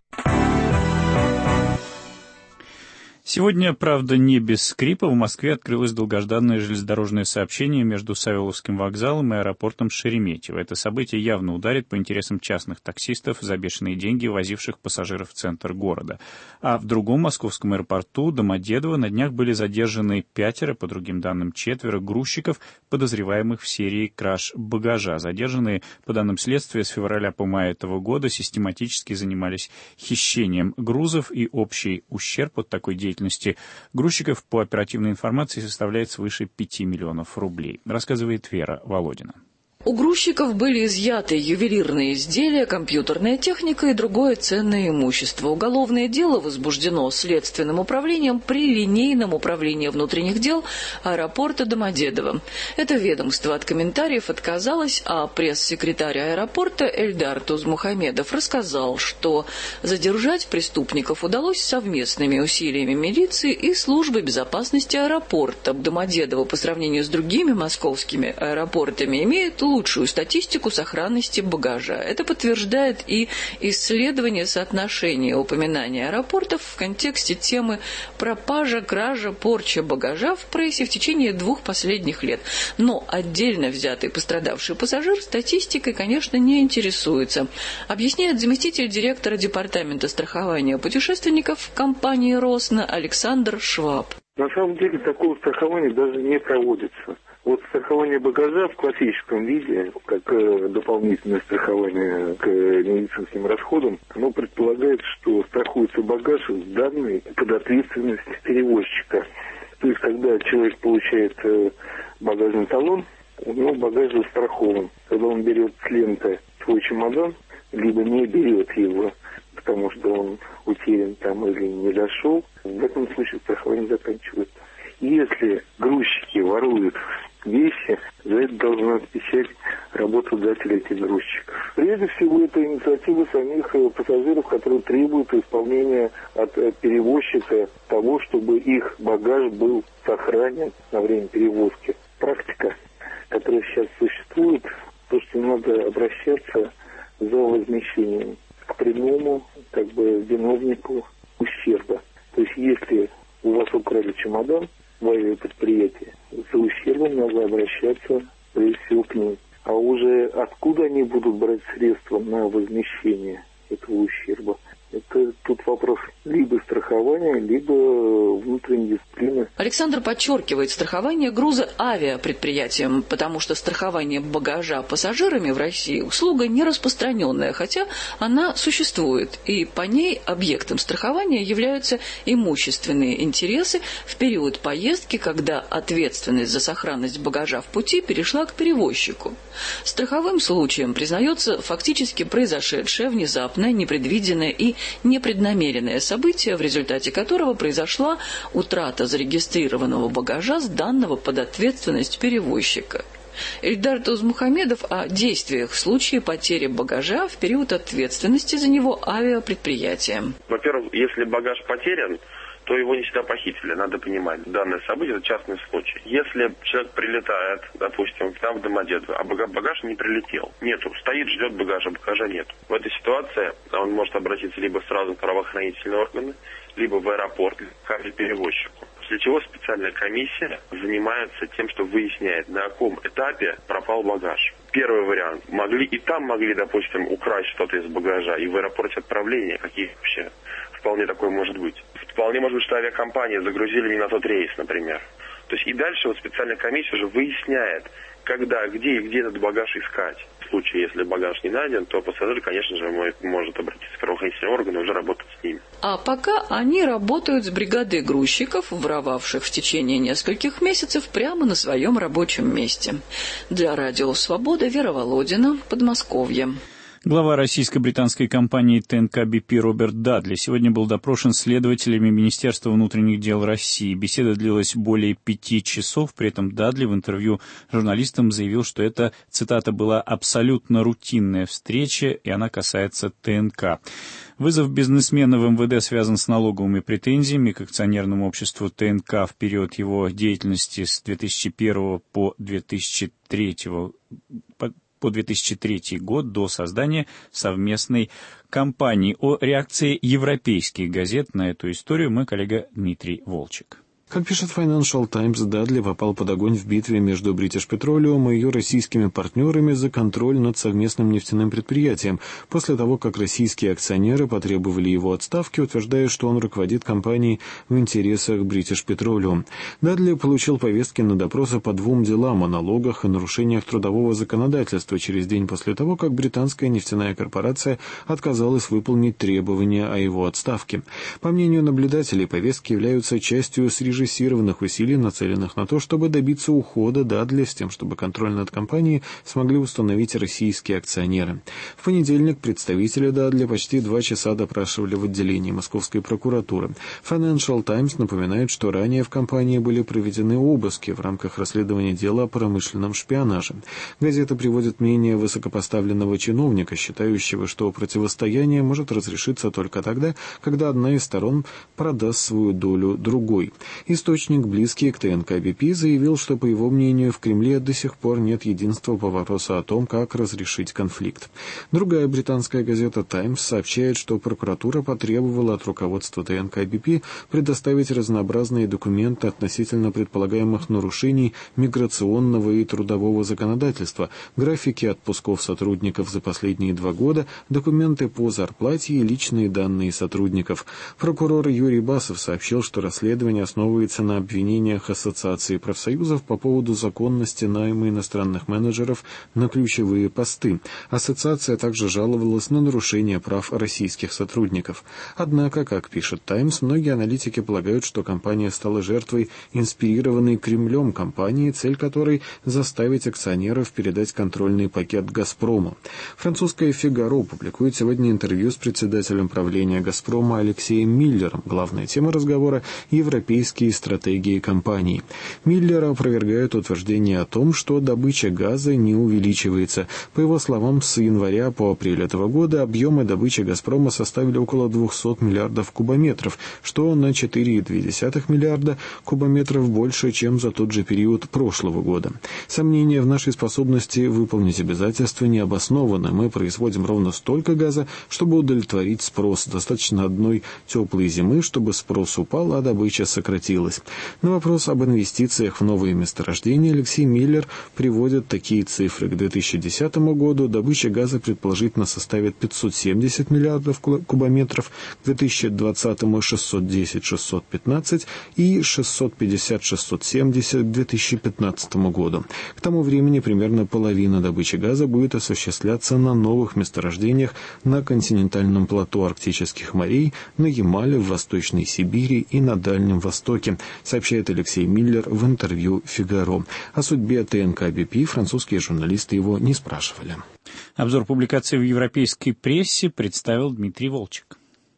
Сегодня, правда, не без скрипа, в Москве открылось долгожданное железнодорожное сообщение между Савеловским вокзалом и аэропортом Шереметьево. Это событие явно ударит по интересам частных таксистов за бешеные деньги, возивших пассажиров в центр города. А в другом московском аэропорту Домодедово на днях были задержаны пятеро, по другим данным четверо, грузчиков, подозреваемых в серии краж багажа. Задержанные, по данным следствия, с февраля по май этого года систематически занимались хищением грузов, и общий ущерб от такой деятельности грузчиков по оперативной информации составляет свыше пяти миллионов рублей, рассказывает Вера Володина. У грузчиков были изъяты ювелирные изделия, компьютерная техника и другое ценное имущество. Уголовное дело возбуждено Следственным управлением при линейном управлении внутренних дел аэропорта Домодедово. Это ведомство от комментариев отказалось, а пресс-секретарь аэропорта Эльдар Тузмухамедов рассказал, что задержать преступников удалось совместными усилиями милиции и службы безопасности аэропорта. Домодедово по сравнению с другими московскими аэропортами имеет лучшую статистику сохранности багажа. Это подтверждает и исследование соотношения упоминания аэропортов в контексте темы пропажа, кража, порча багажа в прессе в течение двух последних лет. Но отдельно взятый пострадавший пассажир статистикой, конечно, не интересуется. Объясняет заместитель директора департамента страхования путешественников компании «Росна» Александр Шваб. На самом деле такого страхования даже не проводится. Вот страхование багажа в классическом виде, как э, дополнительное страхование к э, медицинским расходам, оно предполагает, что страхуется багаж, сданный под ответственность перевозчика. То есть, когда человек получает э, багажный талон, у него багаж застрахован. Когда он берет с ленты свой чемодан, либо не берет его, потому что он утерян там или не дошел, в этом случае страхование заканчивается. Если грузчики воруют вещи, за это должна отвечать работодатель этих грузчиков. Прежде всего, это инициатива самих пассажиров, которые требуют исполнения от перевозчика того, чтобы их багаж был сохранен на время перевозки. Практика, которая сейчас существует, то, что надо обращаться за возмещением к прямому, как бы, виновнику ущерба. То есть, если у вас украли чемодан в авиапредприятии, за ущербом надо обращаться, прежде всего, к ним. А уже откуда они будут брать средства на возмещение этого ущерба, Это тут вопрос либо страхования, либо внутренней дисциплины. Александр подчеркивает, страхование груза авиапредприятием, потому что страхование багажа пассажирами в России услуга не распространенная, хотя она существует, и по ней объектом страхования являются имущественные интересы в период поездки, когда ответственность за сохранность багажа в пути перешла к перевозчику. Страховым случаем признается фактически произошедшее внезапное, непредвиденное и непреднамеренное событие, в результате которого произошла утрата зарегистрированного багажа, сданного под ответственность перевозчика. Эльдар Тузмухамедов о действиях в случае потери багажа в период ответственности за него авиапредприятием. Во-первых, если багаж потерян, то его не всегда похитили, надо понимать. Данное событие – это частный случай. Если человек прилетает, допустим, к нам в Домодедово, а багаж не прилетел, нету, стоит, ждет багажа, багажа нет. В этой ситуации он может обратиться либо сразу в правоохранительные органы, либо в аэропорт, к авиаперевозчику. После чего специальная комиссия занимается тем, что выясняет, на каком этапе пропал багаж. Первый вариант. Могли и там могли, допустим, украсть что-то из багажа, и в аэропорте отправления, какие вообще вполне такое может быть. Вполне может быть, что авиакомпания загрузили не на тот рейс, например. То есть и дальше вот специальная комиссия уже выясняет, когда, где и где этот багаж искать. В случае, если багаж не найден, то пассажир, конечно же, может обратиться в правоохранительные органы и уже работать с ними. А пока они работают с бригадой грузчиков, воровавших в течение нескольких месяцев прямо на своем рабочем месте. Для радио «Свобода» Вера Володина, Подмосковье. Глава российско-британской компании ТНК би пи Роберт Дадли сегодня был допрошен следователями Министерства внутренних дел России. Беседа длилась более пяти часов. При этом Дадли в интервью журналистам заявил, что это, цитата, была абсолютно рутинная встреча, и она касается ТНК. Вызов бизнесмена в эм вэ дэ связан с налоговыми претензиями к акционерному обществу ТНК в период его деятельности с две тысячи первого по две тысячи третий по две тысячи третий год до создания совместной компании. О реакции европейских газет на эту историю мой коллега Дмитрий Волчек. Как пишет Financial Times, Дадли попал под огонь в битве между British Petroleum и ее российскими партнерами за контроль над совместным нефтяным предприятием, после того, как российские акционеры потребовали его отставки, утверждая, что он руководит компанией в интересах British Petroleum. Дадли получил повестки на допросы по двум делам о налогах и нарушениях трудового законодательства через день после того, как британская нефтяная корпорация отказалась выполнить требования о его отставке. По мнению наблюдателей, повестки являются частью срежиссированных усилий, нацеленных на то, чтобы добиться ухода Дадли с тем, чтобы контроль над компанией смогли установить российские акционеры. В понедельник представители Дадли почти два часа допрашивали в отделении Московской прокуратуры. Financial Times напоминает, что ранее в компании были проведены обыски в рамках расследования дела о промышленном шпионаже. Газета приводит мнение высокопоставленного чиновника, считающего, что противостояние может разрешиться только тогда, когда одна из сторон продаст свою долю другой. Источник, близкий к ТНК би пи, заявил, что, по его мнению, в Кремле до сих пор нет единства по вопросу о том, как разрешить конфликт. Другая британская газета «Таймс» сообщает, что прокуратура потребовала от руководства ТНК би пи предоставить разнообразные документы относительно предполагаемых нарушений миграционного и трудового законодательства, графики отпусков сотрудников за последние два года, документы по зарплате и личные данные сотрудников. Прокурор Юрий Басов сообщил, что расследование основывается на обвинениях Ассоциации профсоюзов по поводу законности найма иностранных менеджеров на ключевые посты. Ассоциация также жаловалась на нарушение прав российских сотрудников. Однако, как пишет «Таймс», многие аналитики полагают, что компания стала жертвой инспирированной Кремлем кампании, цель которой – заставить акционеров передать контрольный пакет «Газпрому». Французская «Фигаро» публикует сегодня интервью с председателем правления «Газпрома» Алексеем Миллером. Главная тема разговора – европейские стратегии компании. Миллер опровергает утверждение о том, что добыча газа не увеличивается. По его словам, с января по апрель этого года объемы добычи «Газпрома» составили около двухсот миллиардов кубометров, что на четыре целых две десятых миллиарда кубометров больше, чем за тот же период прошлого года. Сомнения в нашей способности выполнить обязательства не обоснованы. Мы производим ровно столько газа, чтобы удовлетворить спрос. Достаточно одной теплой зимы, чтобы спрос упал, а добыча сократилась. запустилась. На вопрос об инвестициях в новые месторождения Алексей Миллер приводит такие цифры. К две тысячи десятому году добыча газа предположительно составит пятьсот семьдесят миллиардов кубометров, к две тысячи двадцатому шестьсот десять — шестьсот пятнадцать и шестьсот пятьдесят — шестьсот семьдесят к две тысячи пятнадцатому году. К тому времени примерно половина добычи газа будет осуществляться на новых месторождениях на континентальном плато арктических морей, на Ямале, в Восточной Сибири и на Дальнем Востоке, сообщает Алексей Миллер в интервью «Фигаро». О судьбе ТНК Би Пи французские журналисты его не спрашивали. Обзор публикаций в европейской прессе представил Дмитрий Волчек.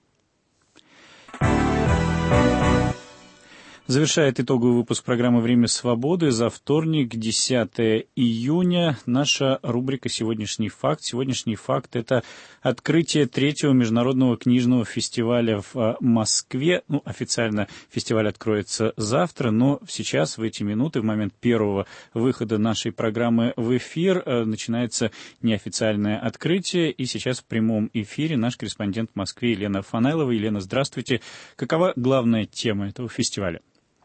Завершает итоговый выпуск программы «Время свободы» за вторник, десятое июня. Наша рубрика «Сегодняшний факт». Сегодняшний факт – это открытие третьего международного книжного фестиваля в Москве. Ну, официально фестиваль откроется завтра, но сейчас, в эти минуты, в момент первого выхода нашей программы в эфир, начинается неофициальное открытие. И сейчас в прямом эфире наш корреспондент в Москве Елена Фанайлова. Елена, здравствуйте. Какова главная тема этого фестиваля?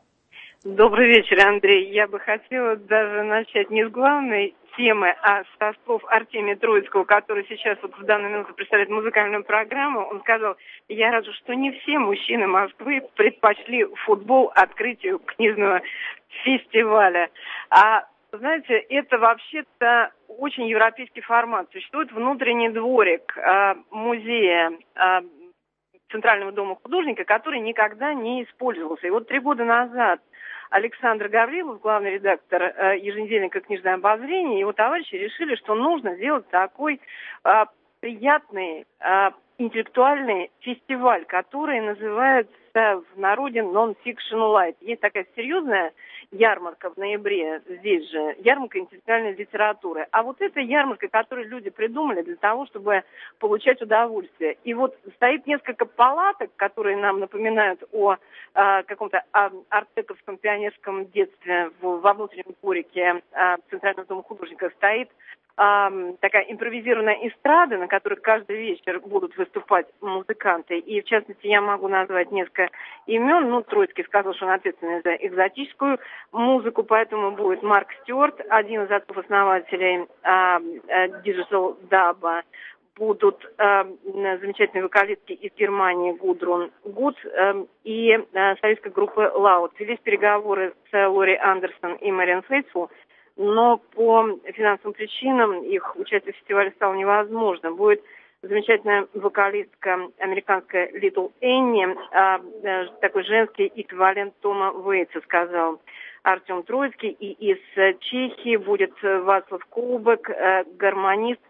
Добрый вечер, Андрей. Я бы хотела даже начать не с главной темы, а со слов Артемия Троицкого, который сейчас вот в данную минуту представляет музыкальную программу. Он сказал: я рад, что не все мужчины Москвы предпочли футбол открытию книжного фестиваля. А знаете, это вообще-то очень европейский формат. Существует внутренний дворик э, музея э, Центрального дома художника, который никогда не использовался. И вот три года назад Александр Гаврилов, главный редактор э, еженедельника «Книжное обозрение», и его товарищи решили, что нужно сделать такой э, приятный э, интеллектуальный фестиваль, который называется в народе Non-Fiction Light. Есть такая серьезная ярмарка в ноябре, здесь же, ярмарка интеллектуальной литературы. А вот эта ярмарка, которую люди придумали для того, чтобы получать удовольствие. И вот стоит несколько палаток, которые нам напоминают о а, каком-то а, артековском пионерском детстве в, во внутреннем дворике а, Центрального дома художника. Стоит а, такая импровизированная эстрада, на которой каждый вечер будут выступать музыканты. И, в частности, я могу назвать несколько имен. Ну, Троицкий сказал, что он ответственный за экзотическую музыку, поэтому будет Марк Стюарт, один из отцов-основателей а, а, Digital Dub. Будут э, замечательные вокалистки из Германии Гудрун Гуд э, и э, солистка группы Лаут. Велись переговоры с Лори Андерсон и Мэриан Фейтсфул, но по финансовым причинам их участие в фестивале стало невозможно. Будет замечательная вокалистка американская Литл Энни, э, э, такой женский эквивалент Тома Вейтса, сказал Артем Троицкий. И из Чехии будет Вацлав Коубек, э, гармонист,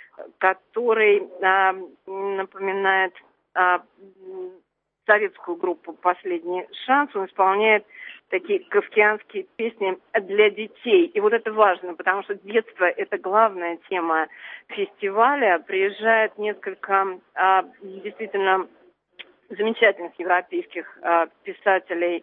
который а, напоминает а, советскую группу «Последний шанс». Он исполняет такие кавказские песни для детей. И вот это важно, потому что детство – это главная тема фестиваля. Приезжает несколько а, действительно замечательных европейских а, писателей,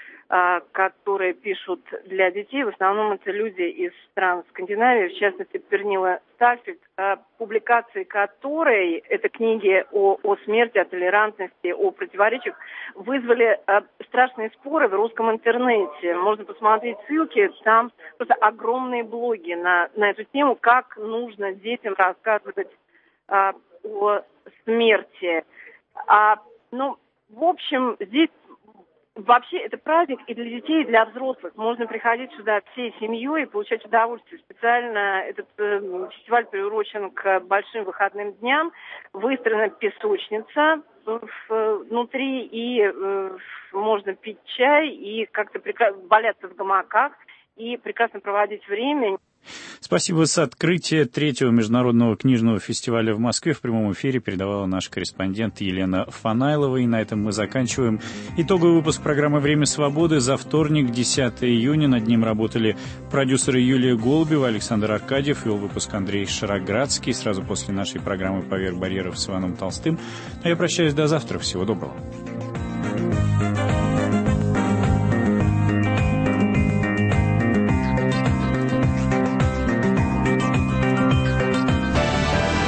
которые пишут для детей. В основном это люди из стран Скандинавии, в частности, Пернила Стаффельд, публикации которой, это книги о, о смерти, о толерантности, о противоречиях, вызвали страшные споры в русском интернете. Можно посмотреть ссылки, там просто огромные блоги на, на эту тему, как нужно детям рассказывать а, о смерти. А, ну, в общем, здесь вообще это праздник и для детей, и для взрослых. Можно приходить сюда всей семьей и получать удовольствие. Специально этот э, фестиваль приурочен к большим выходным дням. Выстроена песочница в, внутри, и э, можно пить чай и как-то прекра- валяться в гамаках и прекрасно проводить время. Спасибо. С открытия третьего международного книжного фестиваля в Москве в прямом эфире передавала наш корреспондент Елена Фанайлова. И на этом мы заканчиваем итоговый выпуск программы «Время свободы» за вторник, десятое июня. Над ним работали продюсеры Юлия Голубева, Александр Аркадьев, вел выпуск Андрей Шароградский. Сразу после нашей программы «Поверх барьеров» с Иваном Толстым. А я прощаюсь до завтра. Всего доброго.